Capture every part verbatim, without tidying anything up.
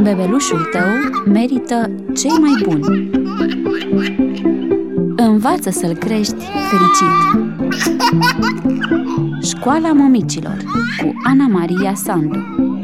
Bebelușul tău merită cei mai buni. Învață să-l crești fericit. Școala Mămicilor cu Ana Maria Sandu.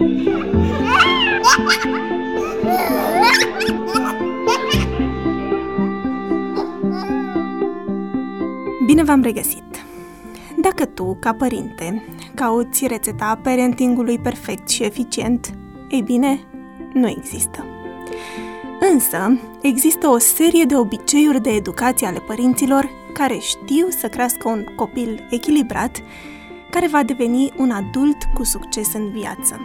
Bine v-am regăsit! Dacă tu, ca părinte, cauți rețeta parentingului perfect și eficient, ei bine, nu există. Însă, există o serie de obiceiuri de educație ale părinților care știu să crească un copil echilibrat, care va deveni un adult cu succes în viață.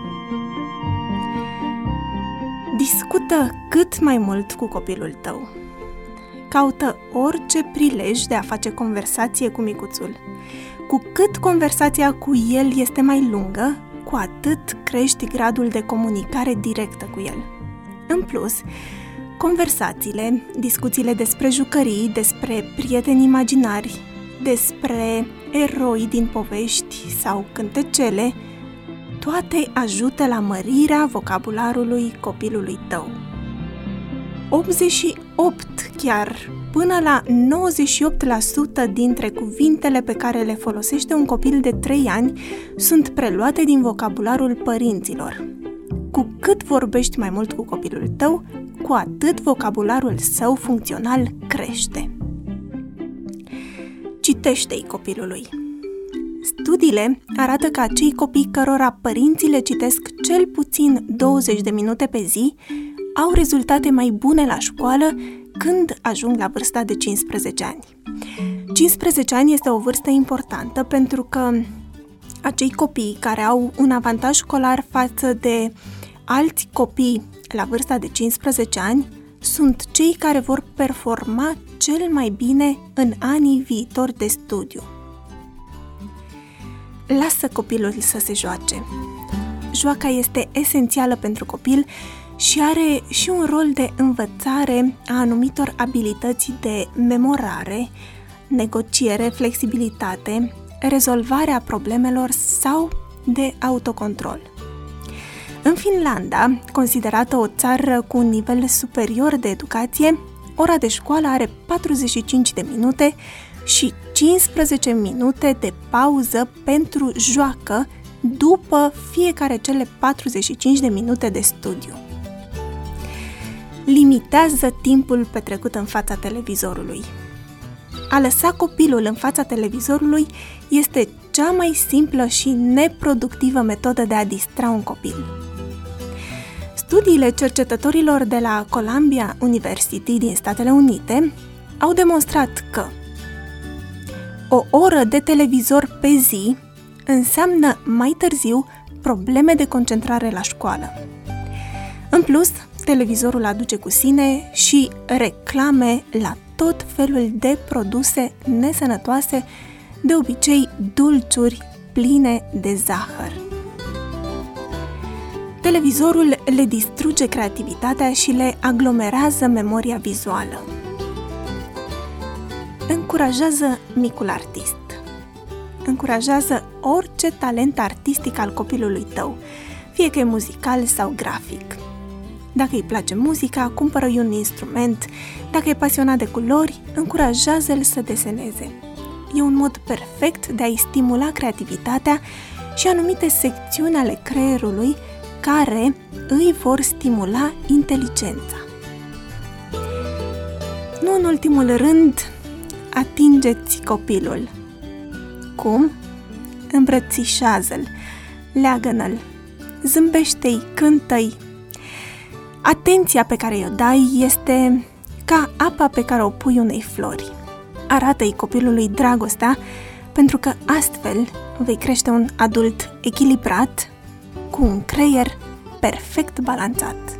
Discută cât mai mult cu copilul tău. Caută orice prilej de a face conversație cu micuțul. Cu cât conversația cu el este mai lungă, cu atât crești gradul de comunicare directă cu el. În plus, conversațiile, discuțiile despre jucării, despre prieteni imaginari, despre eroi din povești sau cântecele, toate ajută la mărirea vocabularului copilului tău. optzeci și opt chiar până la nouăzeci și opt la sută dintre cuvintele pe care le folosește un copil de trei ani sunt preluate din vocabularul părinților. Cu cât vorbești mai mult cu copilul tău, cu atât vocabularul său funcțional crește. Citește-i copilului. Studiile arată că acei copii cărora părinții le citesc cel puțin douăzeci de minute pe zi au rezultate mai bune la școală când ajung la vârsta de cincisprezece ani. cincisprezece ani este o vârstă importantă pentru că acei copii care au un avantaj școlar față de alți copii la vârsta de cincisprezece ani sunt cei care vor performa cel mai bine în anii viitori de studiu. Lasă copilul să se joace. Joaca este esențială pentru copil și are și un rol de învățare a anumitor abilități de memorare, negociere, flexibilitate, rezolvarea problemelor sau de autocontrol. În Finlanda, considerată o țară cu un nivel superior de educație, ora de școală are patruzeci și cinci de minute și cincisprezece minute de pauză pentru joacă după fiecare cele patruzeci și cinci de minute de studiu. Limitează timpul petrecut în fața televizorului. A lăsa copilul în fața televizorului este cea mai simplă și neproductivă metodă de a distra un copil. Studiile cercetătorilor de la Columbia University din Statele Unite au demonstrat că o oră de televizor pe zi înseamnă mai târziu probleme de concentrare la școală. În plus, televizorul aduce cu sine și reclame la tot felul de produse nesănătoase, de obicei dulciuri pline de zahăr. Televizorul le distruge creativitatea și le aglomerează memoria vizuală. Încurajează micul artist. Încurajează orice talent artistic al copilului tău, fie că e muzical sau grafic. Dacă îi place muzica, cumpără-i un instrument. Dacă e pasionat de culori, încurajează-l să deseneze. E un mod perfect de a-i stimula creativitatea și anumite secțiuni ale creierului care îi vor stimula inteligența. Nu în ultimul rând, atingeți copilul. Cum? Îmbrățișează-l, leagă-n-l, zâmbește-i, cântă-i. Atenția pe care i-o dai este ca apa pe care o pui unei flori. Arată-i copilului dragostea, pentru că astfel vei crește un adult echilibrat, cu un creier perfect balanțat.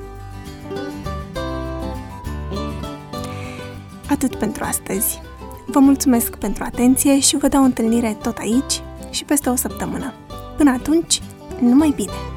Atât pentru astăzi. Vă mulțumesc pentru atenție și vă dau întâlnire tot aici și peste o săptămână. Până atunci, numai bine!